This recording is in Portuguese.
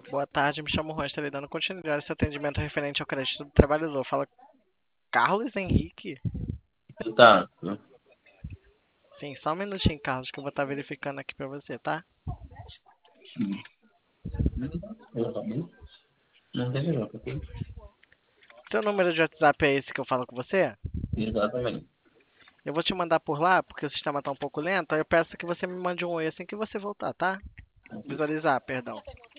Boa tarde, me chamo Juan, estarei dando continuidade a esse atendimento referente ao crédito do trabalhador. Fala Carlos Henrique? Tá. Sim, só um minutinho, Carlos, que eu vou estar verificando aqui pra você, tá? Não tem problema, ok? Seu número de WhatsApp é esse que eu falo com você? Exatamente. Eu vou te mandar por lá, porque o sistema tá um pouco lento, aí eu peço que você me mande um oi assim que você voltar, tá? Visualizar, perdão.